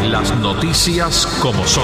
Las noticias como son.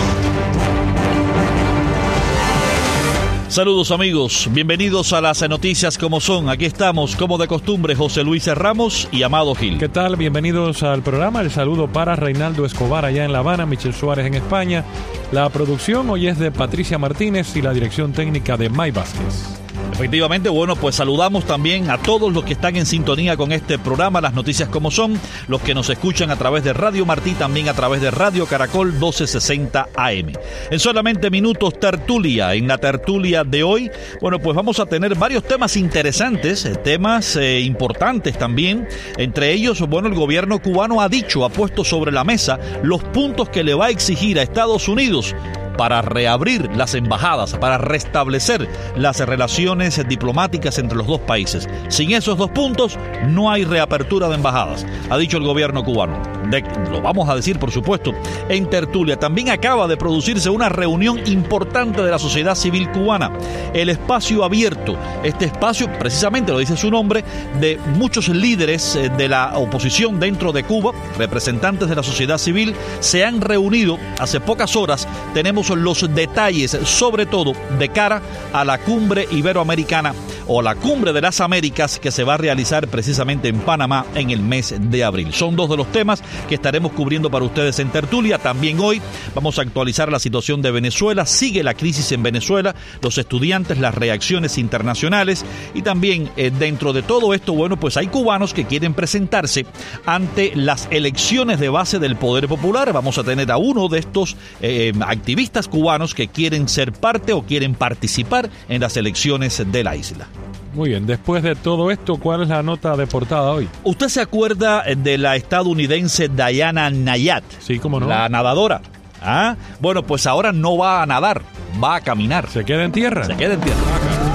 Saludos amigos, bienvenidos a las noticias como son. Aquí estamos, como de costumbre, José Luis Ramos y Amado Gil. ¿Qué tal? Bienvenidos al programa. El saludo para Reinaldo Escobar allá en La Habana, Michel Suárez en España. La producción hoy es de Patricia Martínez y la dirección técnica de May Vázquez. Efectivamente, bueno, pues saludamos también a todos los que están en sintonía con este programa, Las Noticias como son, los que nos escuchan a través de Radio Martí, también a través de Radio Caracol 1260 AM. En solamente minutos, tertulia. En la tertulia de hoy, bueno, pues vamos a tener varios temas interesantes, temas importantes también. Entre ellos, bueno, el gobierno cubano ha puesto sobre la mesa los puntos que le va a exigir a Estados Unidos para reabrir las embajadas, para restablecer las relaciones diplomáticas entre los dos países. Sin esos dos puntos, no hay reapertura de embajadas, ha dicho el gobierno cubano. Lo vamos a decir, por supuesto, en tertulia. También acaba de producirse una reunión importante de la sociedad civil cubana, el Espacio Abierto. Este espacio, precisamente lo dice su nombre, de muchos líderes de la oposición dentro de Cuba, representantes de la sociedad civil, se han reunido hace pocas horas. Tenemos los detalles, sobre todo de cara a la cumbre iberoamericana o la cumbre de las Américas que se va a realizar precisamente en Panamá en el mes de abril. Son dos de los temas que estaremos cubriendo para ustedes en tertulia. También hoy vamos a actualizar la situación de Venezuela. Sigue la crisis en Venezuela, los estudiantes, las reacciones internacionales y también dentro de todo esto, bueno, pues hay cubanos que quieren presentarse ante las elecciones de base del Poder Popular. Vamos a tener a uno de estos activistas cubanos que quieren ser parte o quieren participar en las elecciones de la isla. Muy bien, después de todo esto, ¿cuál es la nota de portada hoy? ¿Usted se acuerda de la estadounidense Diana Nayat? Sí, cómo no. La nadadora. ¿Ah? Bueno, pues ahora no va a nadar, va a caminar. ¿Se queda en tierra? Se queda en tierra.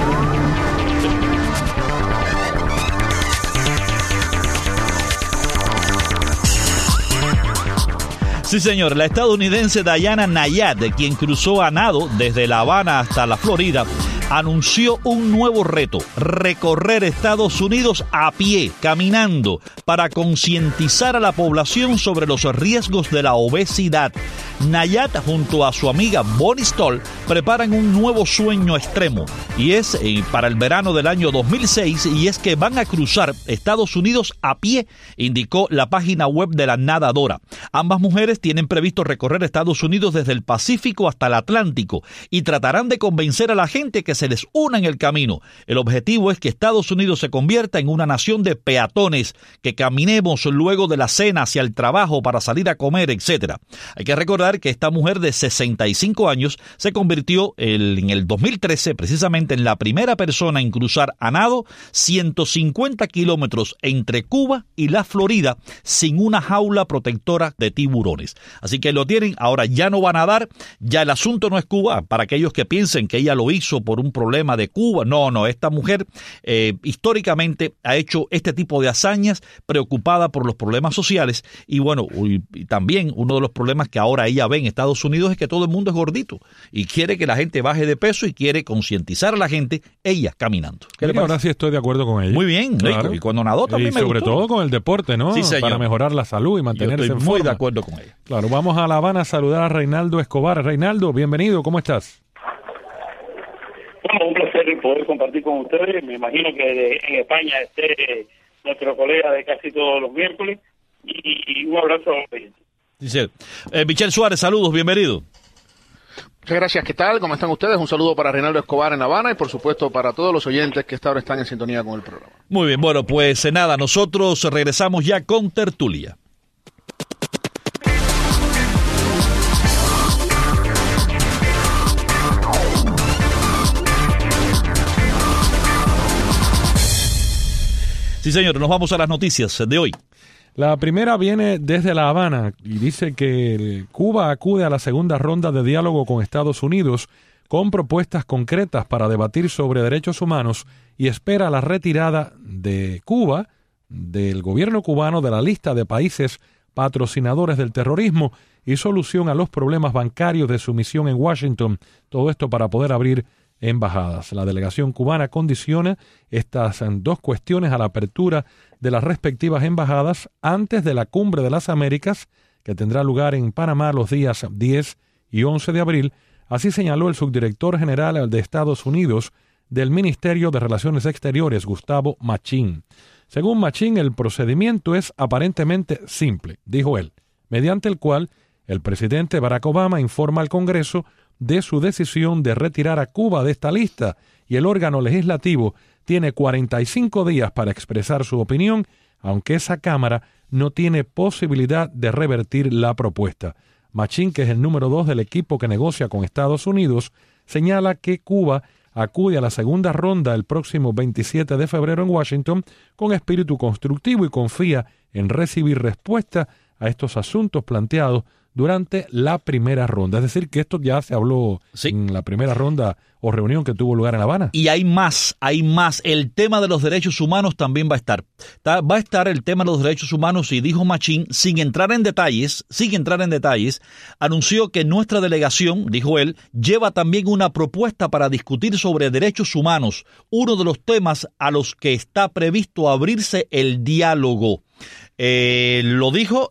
Sí, señor, la estadounidense Diana Nayat, quien cruzó a nado desde La Habana hasta la Florida, anunció un nuevo reto: recorrer Estados Unidos a pie, caminando, para concientizar a la población sobre los riesgos de la obesidad. Nayat, junto a su amiga Bonnie Stoll, preparan un nuevo sueño extremo, y es para el verano del año 2006, y es que van a cruzar Estados Unidos a pie, indicó la página web de la nadadora. Ambas mujeres tienen previsto recorrer Estados Unidos desde el Pacífico hasta el Atlántico y tratarán de convencer a la gente que se les una en el camino. El objetivo es que Estados Unidos se convierta en una nación de peatones, que caminemos luego de la cena hacia el trabajo para salir a comer, etc. Hay que recordar que esta mujer de 65 años se convirtió en el 2013 precisamente en la primera persona en cruzar a nado 150 kilómetros entre Cuba y la Florida sin una jaula protectora de tiburones. Así que lo tienen, ahora ya no va a nadar, ya el asunto no es Cuba, para aquellos que piensen que ella lo hizo por un problema de Cuba. No, esta mujer históricamente ha hecho este tipo de hazañas preocupada por los problemas sociales y bueno, y también uno de los problemas que ahora ella ve en Estados Unidos es que todo el mundo es gordito y quiere que la gente baje de peso y quiere concientizar a la gente, ella caminando. Ahora sí estoy de acuerdo con ella. Muy bien, claro. Y cuando nadó también me gustó. Y sobre todo con el deporte, ¿no? Sí, señor. Para mejorar la salud y mantenerse en forma. Muy de acuerdo con ella. Claro, vamos a La Habana a saludar a Reinaldo Escobar. Reinaldo, bienvenido, ¿cómo estás? Bueno, un placer poder compartir con ustedes. Me imagino que en España esté nuestro colega de casi todos los miércoles y un abrazo a los Dice, Michel Suárez, saludos, bienvenido. Muchas gracias, ¿qué tal? ¿Cómo están ustedes? Un saludo para Reinaldo Escobar en La Habana y por supuesto para todos los oyentes que hasta ahora están en sintonía con el programa. Muy bien, bueno, pues nada, nosotros regresamos ya con tertulia. Sí, señor, nos vamos a las noticias de hoy. La primera viene desde La Habana y dice que Cuba acude a la segunda ronda de diálogo con Estados Unidos con propuestas concretas para debatir sobre derechos humanos y espera la retirada de Cuba, del gobierno cubano, de la lista de países patrocinadores del terrorismo y solución a los problemas bancarios de su misión en Washington. Todo esto para poder abrir embajadas. La delegación cubana condiciona estas dos cuestiones a la apertura de las respectivas embajadas antes de la Cumbre de las Américas, que tendrá lugar en Panamá los días 10 y 11 de abril, así señaló el subdirector general de Estados Unidos del Ministerio de Relaciones Exteriores, Gustavo Machín. Según Machín, el procedimiento es aparentemente simple, dijo él, mediante el cual el presidente Barack Obama informa al Congreso de su decisión de retirar a Cuba de esta lista y el órgano legislativo tiene 45 días para expresar su opinión, aunque esa Cámara no tiene posibilidad de revertir la propuesta. Machín, que es el número 2 del equipo que negocia con Estados Unidos, señala que Cuba acude a la segunda ronda el próximo 27 de febrero en Washington con espíritu constructivo y confía en recibir respuesta a estos asuntos planteados durante la primera ronda. Es decir, que esto ya se habló en la primera ronda o reunión que tuvo lugar en La Habana. Y hay más. El tema de los derechos humanos también va a estar. Va a estar el tema de los derechos humanos y dijo Machín, sin entrar en detalles, anunció que nuestra delegación, dijo él, lleva también una propuesta para discutir sobre derechos humanos, uno de los temas a los que está previsto abrirse el diálogo. Lo dijo,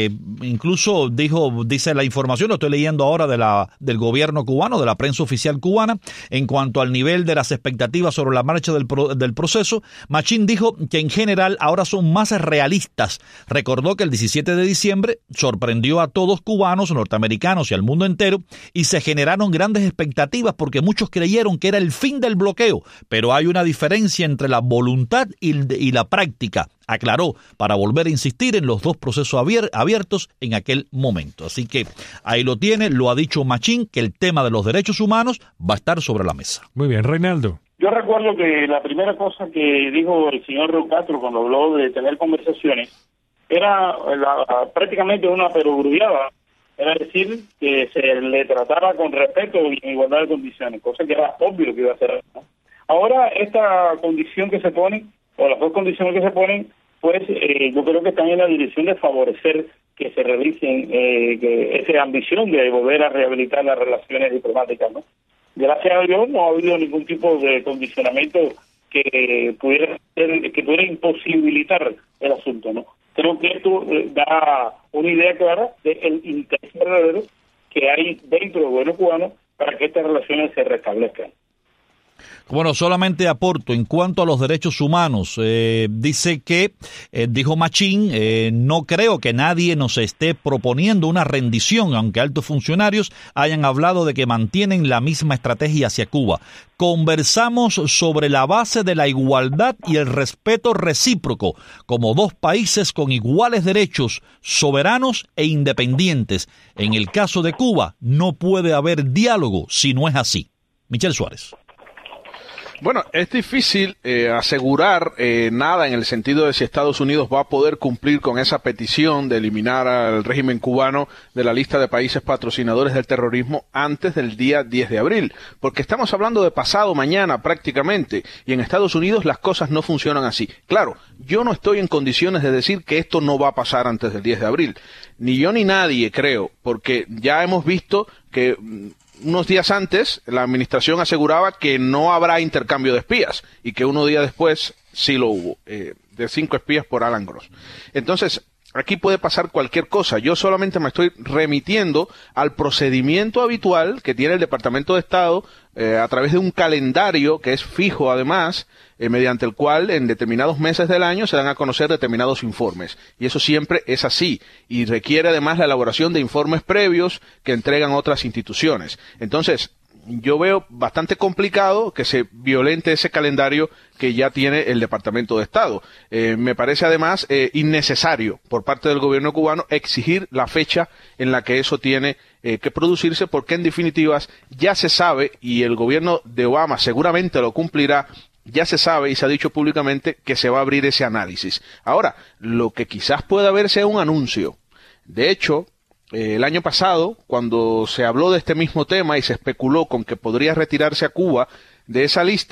incluso dice la información, lo estoy leyendo ahora del gobierno cubano, de la prensa oficial cubana, en cuanto al nivel de las expectativas sobre la marcha del proceso. Machín dijo que en general ahora son más realistas. Recordó que el 17 de diciembre sorprendió a todos cubanos, norteamericanos y al mundo entero, y se generaron grandes expectativas porque muchos creyeron que era el fin del bloqueo, pero hay una diferencia entre la voluntad y la práctica, aclaró, para volver a insistir en los dos procesos abiertos en aquel momento. Así que ahí lo tiene, lo ha dicho Machín, que el tema de los derechos humanos va a estar sobre la mesa. Muy bien, Reinaldo. Yo recuerdo que la primera cosa que dijo el señor Raúl Castro cuando habló de tener conversaciones era prácticamente una perogrullada, era decir, que se le tratara con respeto y en igualdad de condiciones, cosa que era obvio que iba a ser, ¿no? Ahora, esta condición que se pone, o las dos condiciones que se ponen, pues yo creo que están en la dirección de favorecer que se realicen esa ambición de volver a rehabilitar las relaciones diplomáticas, ¿no? Gracias a Dios no ha habido ningún tipo de condicionamiento que pudiera imposibilitar el asunto, ¿no? Creo que esto da una idea clara del interés verdadero que hay dentro del gobierno cubano para que estas relaciones se restablezcan. Bueno, solamente aporto en cuanto a los derechos humanos. Dice que, dijo Machín, no creo que nadie nos esté proponiendo una rendición, aunque altos funcionarios hayan hablado de que mantienen la misma estrategia hacia Cuba. Conversamos sobre la base de la igualdad y el respeto recíproco, como dos países con iguales derechos, soberanos e independientes. En el caso de Cuba, no puede haber diálogo si no es así. Michel Suárez. Bueno, es difícil asegurar nada en el sentido de si Estados Unidos va a poder cumplir con esa petición de eliminar al régimen cubano de la lista de países patrocinadores del terrorismo antes del día 10 de abril, porque estamos hablando de pasado mañana prácticamente, y en Estados Unidos las cosas no funcionan así. Claro, yo no estoy en condiciones de decir que esto no va a pasar antes del 10 de abril, ni yo ni nadie creo, porque ya hemos visto que unos días antes, la administración aseguraba que no habrá intercambio de espías y que unos días después sí lo hubo, de 5 espías por Alan Gross. Entonces, aquí puede pasar cualquier cosa. Yo solamente me estoy remitiendo al procedimiento habitual que tiene el Departamento de Estado a través de un calendario que es fijo además, mediante el cual en determinados meses del año se dan a conocer determinados informes. Y eso siempre es así. Y requiere además la elaboración de informes previos que entregan otras instituciones. Entonces, yo veo bastante complicado que se violente ese calendario que ya tiene el Departamento de Estado. Me parece además innecesario por parte del gobierno cubano exigir la fecha en la que eso tiene que producirse, porque en definitivas ya se sabe, y el gobierno de Obama seguramente lo cumplirá, ya se sabe y se ha dicho públicamente que se va a abrir ese análisis. Ahora, lo que quizás pueda haber sea un anuncio. De hecho, el año pasado, cuando se habló de este mismo tema y se especuló con que podría retirarse a Cuba de esa lista,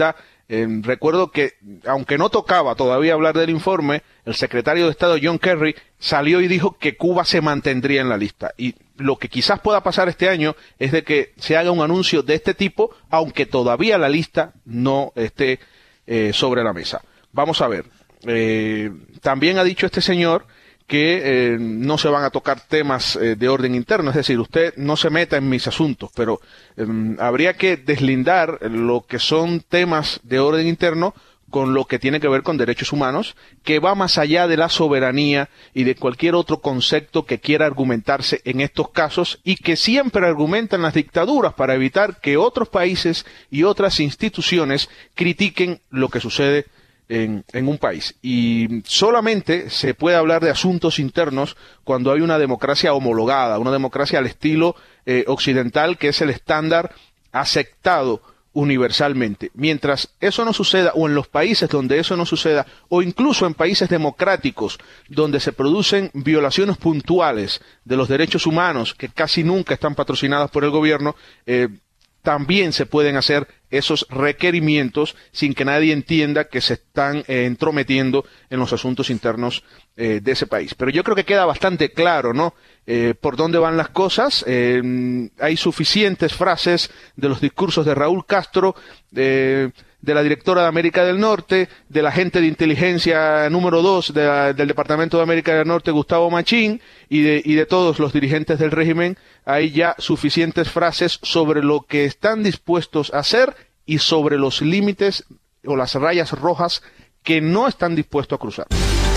Recuerdo que, aunque no tocaba todavía hablar del informe, el secretario de Estado John Kerry salió y dijo que Cuba se mantendría en la lista. Y lo que quizás pueda pasar este año es de que se haga un anuncio de este tipo, aunque todavía la lista no esté sobre la mesa. Vamos a ver. También ha dicho este señor que no se van a tocar temas de orden interno, es decir, usted no se meta en mis asuntos, pero habría que deslindar lo que son temas de orden interno con lo que tiene que ver con derechos humanos, que va más allá de la soberanía y de cualquier otro concepto que quiera argumentarse en estos casos y que siempre argumentan las dictaduras para evitar que otros países y otras instituciones critiquen lo que sucede en un país. Y solamente se puede hablar de asuntos internos cuando hay una democracia homologada, una democracia al estilo occidental, que es el estándar aceptado universalmente. Mientras eso no suceda, o en los países donde eso no suceda, o incluso en países democráticos donde se producen violaciones puntuales de los derechos humanos, que casi nunca están patrocinadas por el gobierno, también se pueden hacer esos requerimientos sin que nadie entienda que se están entrometiendo en los asuntos internos de ese país. Pero yo creo que queda bastante claro, ¿no?, por dónde van las cosas. Hay suficientes frases de los discursos de Raúl Castro, de la directora de América del Norte, del agente de inteligencia número 2 del Departamento de América del Norte, Gustavo Machín, y de todos los dirigentes del régimen. Hay ya suficientes frases sobre lo que están dispuestos a hacer y sobre los límites o las rayas rojas que no están dispuestos a cruzar.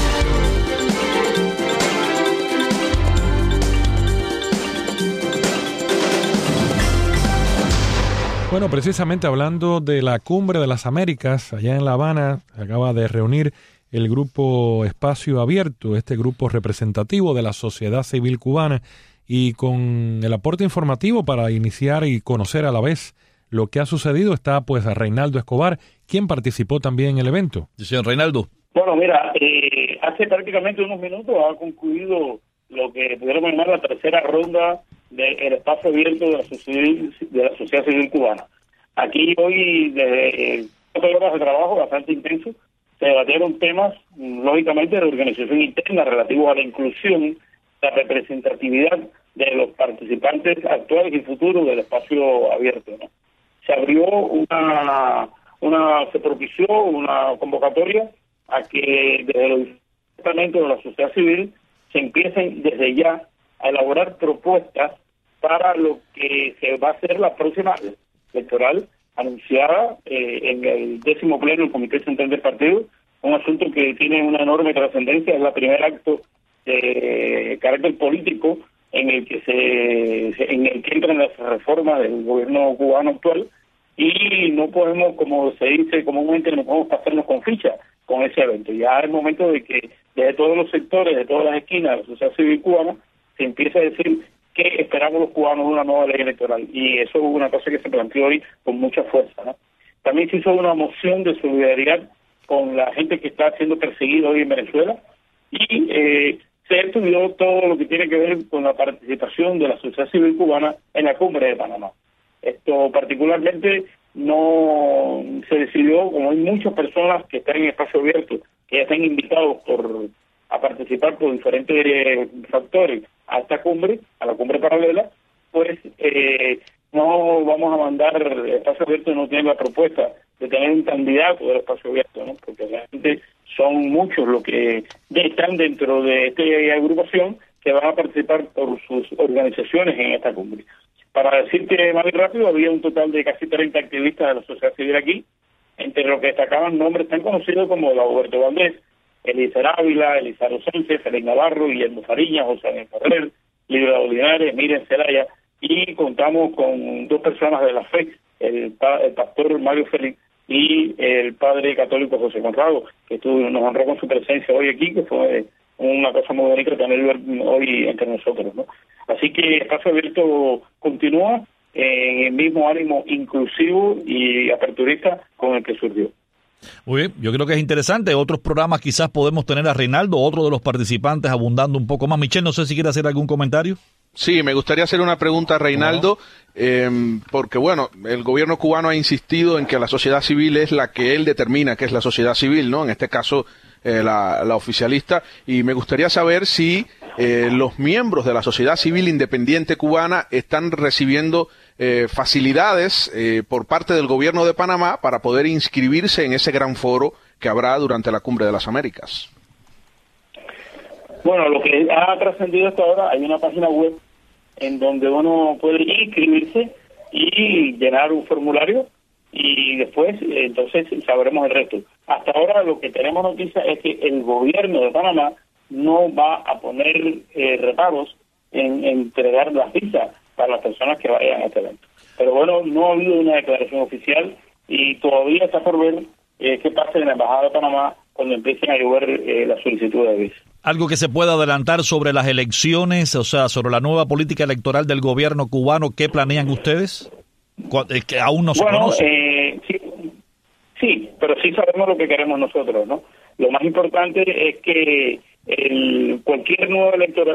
Bueno, precisamente hablando de la Cumbre de las Américas, allá en La Habana, se acaba de reunir el grupo Espacio Abierto, este grupo representativo de la sociedad civil cubana, y con el aporte informativo para iniciar y conocer a la vez lo que ha sucedido está pues a Reinaldo Escobar, quien participó también en el evento. Sí, señor Reinaldo. Bueno, mira, hace prácticamente unos minutos ha concluido lo que pudiéramos llamar la tercera ronda del espacio abierto de la sociedad civil cubana. Aquí hoy, desde 4 horas de trabajo bastante intenso, se debatieron temas, lógicamente, de organización interna relativos a la inclusión, la representatividad de los participantes actuales y futuros del espacio abierto, ¿no? Se propició una convocatoria a que desde los departamentos de la sociedad civil se empiecen desde ya a elaborar propuestas para lo que se va a hacer la próxima electoral anunciada en el 10º pleno del Comité Central del Partido, un asunto que tiene una enorme trascendencia. Es el primer acto de carácter político en el que entran las reformas del gobierno cubano actual, y no podemos, como se dice comúnmente, no podemos pasarnos con ficha con ese evento. Ya es momento de que desde todos los sectores, de todas las esquinas de la sociedad civil cubana, se empiece a decir qué esperamos los cubanos de una nueva ley electoral, y eso es una cosa que se planteó hoy con mucha fuerza, ¿no? También se hizo una moción de solidaridad con la gente que está siendo perseguida hoy en Venezuela, y se estudió todo lo que tiene que ver con la participación de la sociedad civil cubana en la Cumbre de Panamá. Esto particularmente no se decidió, como hay muchas personas que están en espacio abierto, que ya están invitados a participar por diferentes factores a esta cumbre, a la cumbre paralela, pues no vamos a mandar el espacio abierto, no tiene la propuesta de tener un candidato del espacio abierto, ¿no? Porque realmente son muchos los que ya están dentro de esta agrupación que van a participar por sus organizaciones en esta cumbre. Para decirte más rápido, había un total de casi 30 activistas de la sociedad civil aquí, entre los que destacaban nombres tan conocidos como Dagoberto Valdés, Eliezer Ávila, Elizardo Sánchez, Félix Navarro, Guillermo Fariña, José Ángel Ferrer, Lidia Linares, Miriam Zelaya, y contamos con 2 personas de la fe, el pastor Mario Félix y el padre católico José Conrado, que nos honró con su presencia hoy aquí, que fue una cosa muy bonita tenerlo hoy entre nosotros, ¿no? Así que el espacio abierto continúa en el mismo ánimo inclusivo y aperturista con el que surgió. Muy bien, yo creo que es interesante. Otros programas quizás podemos tener a Reinaldo, otro de los participantes, abundando un poco más. Michelle, no sé si quiere hacer algún comentario. Sí, me gustaría hacer una pregunta a Reinaldo, porque bueno, el gobierno cubano ha insistido en que la sociedad civil es la que él determina que es la sociedad civil, ¿no? En este caso, la oficialista, y me gustaría saber si los miembros de la sociedad civil independiente cubana están recibiendo facilidades por parte del gobierno de Panamá para poder inscribirse en ese gran foro que habrá durante la Cumbre de las Américas. Bueno, lo que ha trascendido hasta ahora, hay una página web en donde uno puede inscribirse y llenar un formulario y después entonces sabremos el resto. Hasta ahora lo que tenemos noticia es que el gobierno de Panamá no va a poner reparos en entregar las visas para las personas que vayan a este evento. Pero bueno, no ha habido una declaración oficial y todavía está por ver qué pasa en la Embajada de Panamá cuando empiecen a llover la solicitud de visa. ¿Algo que se pueda adelantar sobre las elecciones, o sea, sobre la nueva política electoral del gobierno cubano? ¿Qué planean ustedes? Que aún no se conoce. Sí, pero sí sabemos lo que queremos nosotros, ¿no? Lo más importante es que cualquier nueva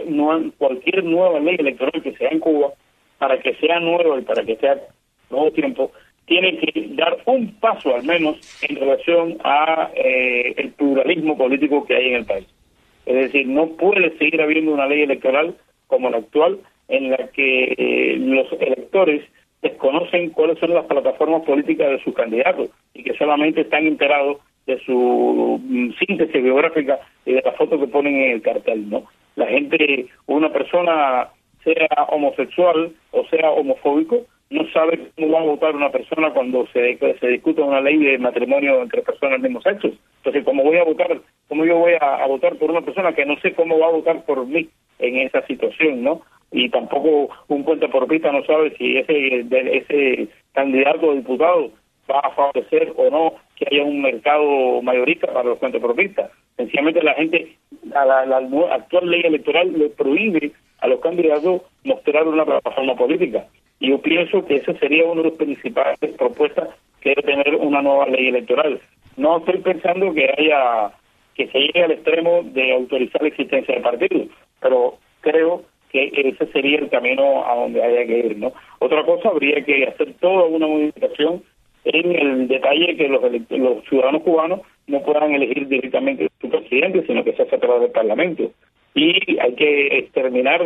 ley electoral que sea en Cuba, para que sea nueva y para que sea nuevo tiempo, tiene que dar un paso al menos en relación a el pluralismo político que hay en el país. Es decir, no puede seguir habiendo una ley electoral como la actual en la que los electores desconocen cuáles son las plataformas políticas de sus candidatos y que solamente están enterados de su síntesis biográfica y de la foto que ponen en el cartel, ¿no? La gente, una persona, sea homosexual o sea homofóbico, no sabe cómo va a votar una persona cuando se discuta una ley de matrimonio entre personas del mismo sexo. Entonces, ¿cómo yo voy a votar por una persona que no sé cómo va a votar por mí en esa situación, ¿no? Y tampoco un cuentapropistas no sabe si ese candidato a diputado va a favorecer o no que haya un mercado mayorista para los cuentapropistas. Sencillamente la gente, la actual ley electoral le prohíbe a los candidatos mostrar una plataforma política. Y yo pienso que esa sería una de las principales propuestas que debe tener una nueva ley electoral. No estoy pensando que se llegue al extremo de autorizar la existencia de partidos, pero creo que ese sería el camino a donde haya que ir, ¿no? Otra cosa, habría que hacer toda una modificación en el detalle que los ciudadanos cubanos no puedan elegir directamente su presidente, sino que se hace a través del Parlamento. Y hay que exterminar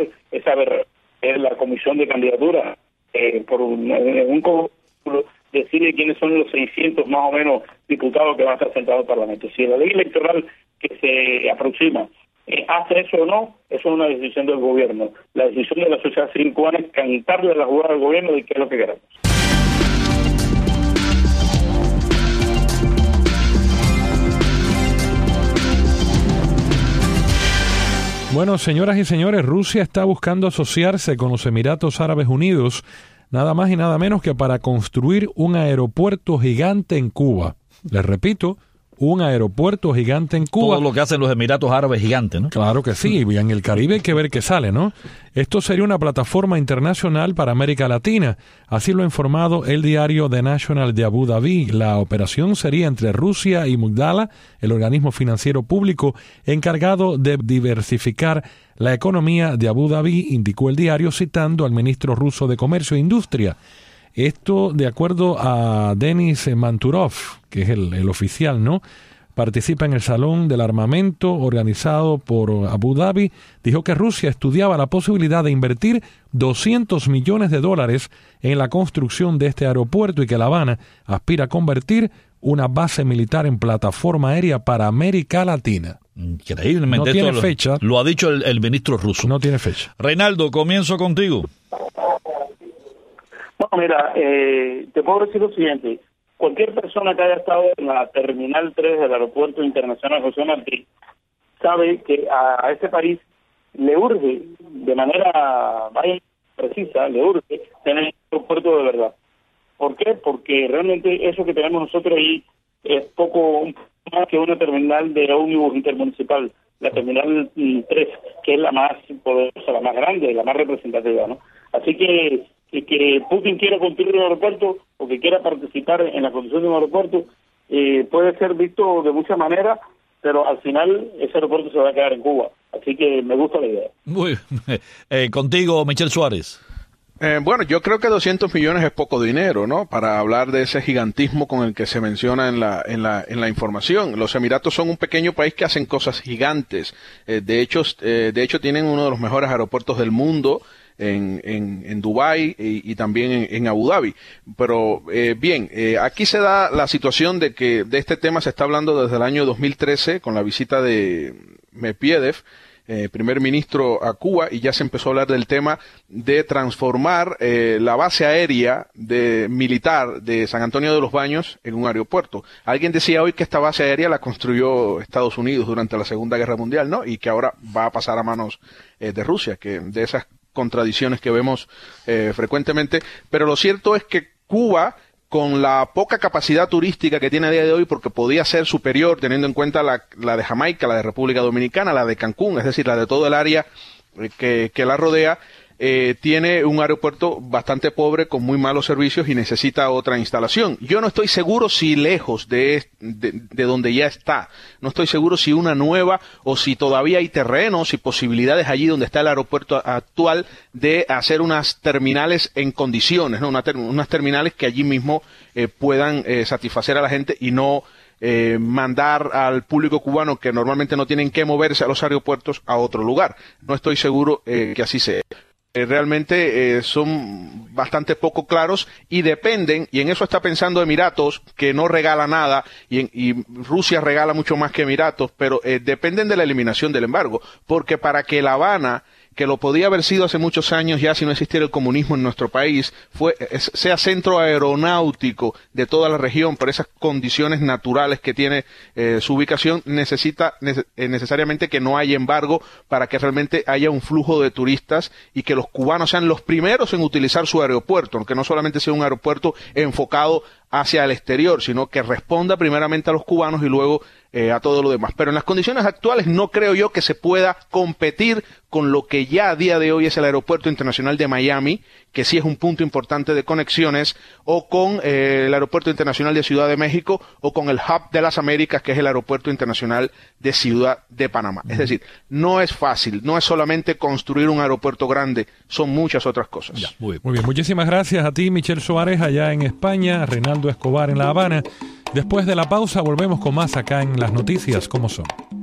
la comisión de candidatura por un cómpulo, decide quiénes son los 600 más o menos diputados que van a estar sentados en el Parlamento. Si la ley electoral que se aproxima hace eso o no, eso es una decisión del gobierno. La decisión de la sociedad civil cubana es cantarle la jugada al gobierno de qué es lo que queremos. Bueno, señoras y señores, Rusia está buscando asociarse con los Emiratos Árabes Unidos, nada más y nada menos que para construir un aeropuerto gigante en Cuba. Les repito, un aeropuerto gigante en Cuba. Todo lo que hacen los Emiratos Árabes gigantes, ¿no? Claro que sí, y en el Caribe hay que ver qué sale, ¿no? Esto sería una plataforma internacional para América Latina, así lo ha informado el diario The National de Abu Dhabi. La operación sería entre Rusia y Mubadala, el organismo financiero público encargado de diversificar la economía de Abu Dhabi, indicó el diario citando al ministro ruso de Comercio e Industria. Esto de acuerdo a Denis Manturov, que es el oficial, ¿no? Participa en el Salón del Armamento organizado por Abu Dhabi. Dijo que Rusia estudiaba la posibilidad de invertir $200 millones en la construcción de este aeropuerto y que La Habana aspira a convertir una base militar en plataforma aérea para América Latina. Increíblemente. No tiene fecha. Lo ha dicho el ministro ruso. No tiene fecha. Reinaldo, comienzo contigo. Bueno, mira, te puedo decir lo siguiente. Cualquier persona que haya estado en la Terminal 3 del Aeropuerto Internacional José Martí sabe que a este país le urge, de manera precisa, le urge tener un aeropuerto de verdad. ¿Por qué? Porque realmente eso que tenemos nosotros ahí es poco más que una terminal de ómnibus intermunicipal, la Terminal 3, que es la más poderosa, la más grande, la más representativa, ¿no? Así que Putin quiera construir un aeropuerto o que quiera participar en la construcción de un aeropuerto puede ser visto de muchas maneras, pero al final ese aeropuerto se va a quedar en Cuba. Así que me gusta la idea. Muy contigo, Michel Suárez. Bueno, yo creo que 200 millones es poco dinero, ¿no? Para hablar de ese gigantismo con el que se menciona en la información. Los Emiratos son un pequeño país que hacen cosas gigantes. De hecho, tienen uno de los mejores aeropuertos del mundo en Dubái y también en Abu Dhabi. Pero aquí se da la situación de que de este tema se está hablando desde el año 2013 con la visita de Medvedev, primer ministro, a Cuba, y ya se empezó a hablar del tema de transformar la base aérea militar de San Antonio de los Baños en un aeropuerto. Alguien decía hoy que esta base aérea la construyó Estados Unidos durante la Segunda Guerra Mundial, ¿no? Y que ahora va a pasar a manos de Rusia, que de esas contradicciones que vemos frecuentemente. Pero lo cierto es que Cuba, con la poca capacidad turística que tiene a día de hoy, porque podía ser superior teniendo en cuenta la de Jamaica, la de República Dominicana, la de Cancún, es decir, la de todo el área que la rodea, tiene un aeropuerto bastante pobre, con muy malos servicios y necesita otra instalación. Yo no estoy seguro si lejos de donde ya está, no estoy seguro si una nueva o si todavía hay terrenos y posibilidades allí donde está el aeropuerto actual de hacer unas terminales en condiciones, ¿no? Unas terminales que allí mismo puedan satisfacer a la gente y no mandar al público cubano, que normalmente no tienen que moverse a los aeropuertos, a otro lugar. No estoy seguro que así sea. Realmente son bastante poco claros y dependen, y en eso está pensando Emiratos, que no regala nada, y Rusia regala mucho más que Emiratos, pero dependen de la eliminación del embargo, porque para que La Habana, que lo podía haber sido hace muchos años ya si no existiera el comunismo en nuestro país, sea centro aeronáutico de toda la región, por esas condiciones naturales que tiene su ubicación, necesita necesariamente que no haya embargo para que realmente haya un flujo de turistas y que los cubanos sean los primeros en utilizar su aeropuerto, aunque no solamente sea un aeropuerto enfocado hacia el exterior, sino que responda primeramente a los cubanos y luego a todo lo demás. Pero en las condiciones actuales no creo yo que se pueda competir con lo que ya a día de hoy es el Aeropuerto Internacional de Miami, que sí es un punto importante de conexiones, o con el Aeropuerto Internacional de Ciudad de México, o con el Hub de las Américas, que es el Aeropuerto Internacional de Ciudad de Panamá. Es decir, no es fácil, no es solamente construir un aeropuerto grande, son muchas otras cosas. Ya, muy bien, muchísimas gracias a ti, Michel Suárez, allá en España, Reinaldo Escobar en La Habana. Después de la pausa volvemos con más acá en Las Noticias como son.